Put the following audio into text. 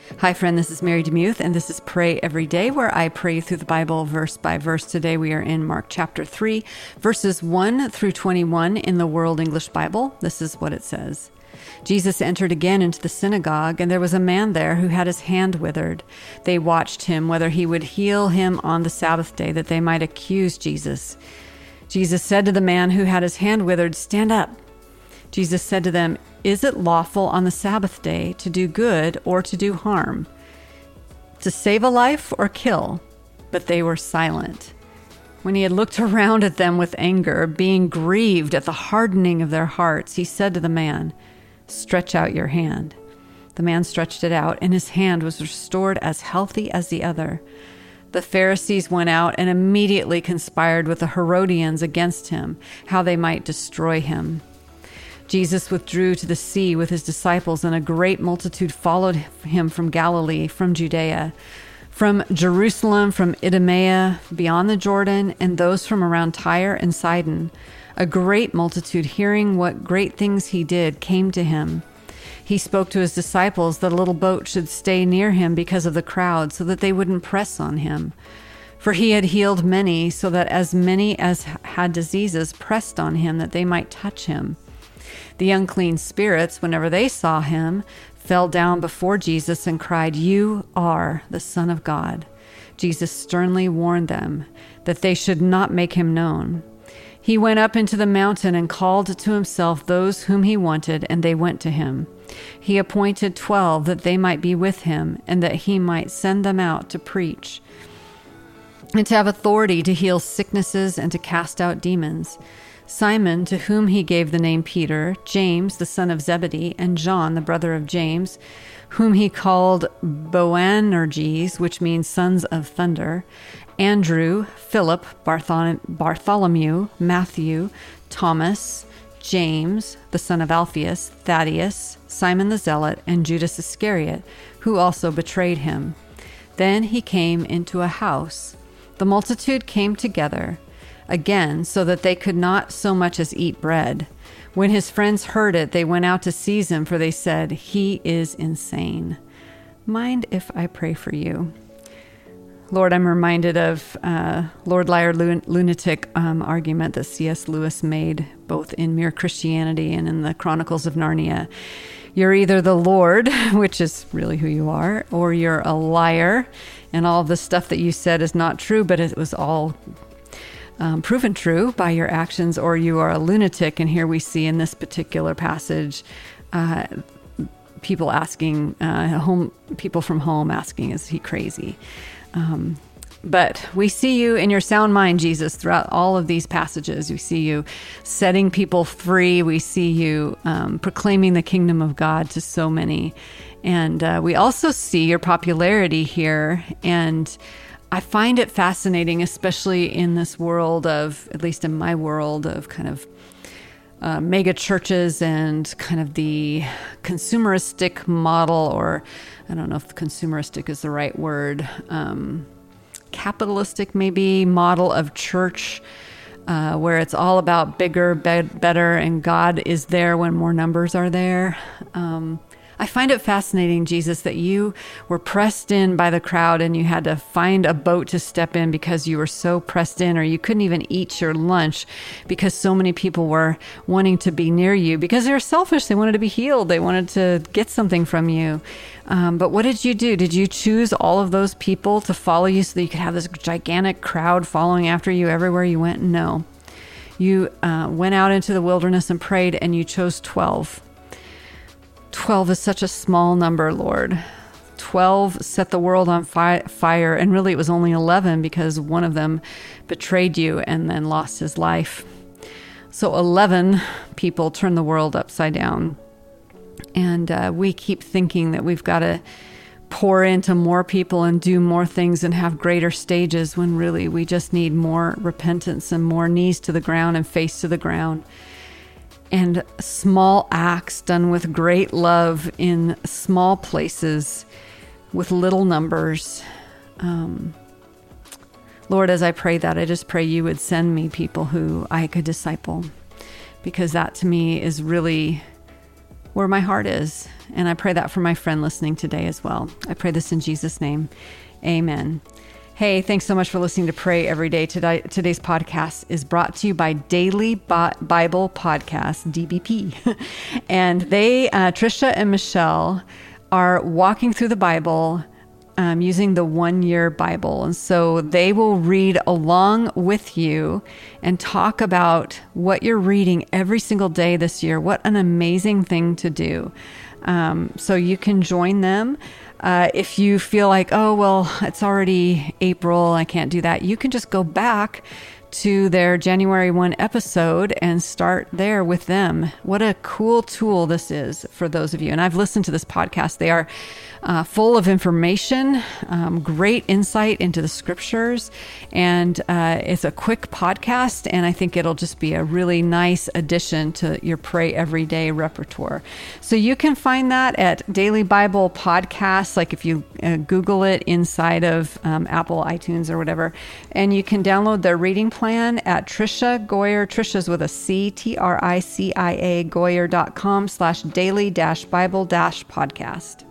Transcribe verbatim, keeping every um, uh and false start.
Hi, friend. This is Mary DeMuth, and this is Pray Every Day, where I pray through the Bible verse by verse. Today we are in Mark chapter three, verses one through twenty-one in the World English Bible. This is what it says. Jesus entered again into the synagogue, and there was a man there who had his hand withered. They watched him, whether he would heal him on the Sabbath day, that they might accuse Jesus. Jesus said to the man who had his hand withered, "Stand up." Jesus said to them, "Is it lawful on the Sabbath day to do good or to do harm, to save a life or kill?" But they were silent. When he had looked around at them with anger, being grieved at the hardening of their hearts, he said to the man, "Stretch out your hand." The man stretched it out, and his hand was restored as healthy as the other. The Pharisees went out and immediately conspired with the Herodians against him, how they might destroy him. Jesus withdrew to the sea with his disciples, and a great multitude followed him from Galilee, from Judea, from Jerusalem, from Idumea, beyond the Jordan, and those from around Tyre and Sidon. A great multitude, hearing what great things he did, came to him. He spoke to his disciples that a little boat should stay near him because of the crowd, so that they wouldn't press on him. For he had healed many, so that as many as had diseases pressed on him that they might touch him. The unclean spirits, whenever they saw him, fell down before Jesus and cried, "You are the Son of God." Jesus sternly warned them that they should not make him known. He went up into the mountain and called to himself those whom he wanted, and they went to him. He appointed twelve that they might be with him, and that he might send them out to preach, and to have authority to heal sicknesses and to cast out demons. Simon, to whom he gave the name Peter, James, the son of Zebedee, and John, the brother of James, whom he called Boanerges, which means sons of thunder, Andrew, Philip, Barthol- Bartholomew, Matthew, Thomas, James, the son of Alphaeus, Thaddeus, Simon the Zealot, and Judas Iscariot, who also betrayed him. Then he came into a house. The multitude came together again, so that they could not so much as eat bread. When his friends heard it, they went out to seize him, for they said, "He is insane." Mind if I pray for you? Lord, I'm reminded of uh, Lord Liar Lun- Lunatic um, argument that C S Lewis made, both in Mere Christianity and in the Chronicles of Narnia. You're either the Lord, which is really who you are, or you're a liar, and all the stuff that you said is not true, but it was all Um, proven true by your actions, or you are a lunatic. And here we see in this particular passage, uh, people asking, uh, home people from home asking, "Is he crazy?" Um, but we see you in your sound mind, Jesus, throughout all of these passages. We see you setting people free. We see you um, proclaiming the kingdom of God to so many. And uh, we also see your popularity here, and I find it fascinating, especially in this world of, at least in my world, of kind of uh, mega churches and kind of the consumeristic model, or I don't know if consumeristic is the right word, um, capitalistic maybe, model of church, uh, where it's all about bigger, be- better, and God is there when more numbers are there. Um, I find it fascinating, Jesus, that you were pressed in by the crowd and you had to find a boat to step in because you were so pressed in, or you couldn't even eat your lunch because so many people were wanting to be near you because they were selfish. They wanted to be healed. They wanted to get something from you. Um, but what did you do? Did you choose all of those people to follow you so that you could have this gigantic crowd following after you everywhere you went? No. You uh, went out into the wilderness and prayed, and you chose twelve. Twelve is such a small number, Lord. Twelve set the world on fi- fire, and really it was only eleven because one of them betrayed you and then lost his life. So eleven people turned the world upside down. And uh, we keep thinking that we've got to pour into more people and do more things and have greater stages, when really we just need more repentance and more knees to the ground and face to the ground. And small acts done with great love in small places with little numbers. Um, Lord, as I pray that, I just pray you would send me people who I could disciple, because that to me is really where my heart is. And I pray that for my friend listening today as well. I pray this in Jesus' name. Amen. Hey, thanks so much for listening to Pray Every Day. Today, today's podcast is brought to you by Daily Bible Podcast, D B P. And they, uh, Trisha and Michelle, are walking through the Bible um, using the one-year Bible. And so they will read along with you and talk about what you're reading every single day this year. What an amazing thing to do. Um, so you can join them. Uh, if you feel like, oh, well, it's already April, I can't do that, you can just go back to their January first episode and start there with them. What a cool tool this is for those of you. And I've listened to this podcast. They are uh, full of information, um, great insight into the scriptures. And uh, it's a quick podcast. And I think it'll just be a really nice addition to your Pray Every Day repertoire. So you can find that at Daily Bible Podcasts, like if you uh, Google it inside of um, Apple, iTunes, or whatever. And you can download their reading plan at Tricia Goyer, Tricia's with a C, T R I C I A, Goyer dot com slash daily dash Bible dash podcast.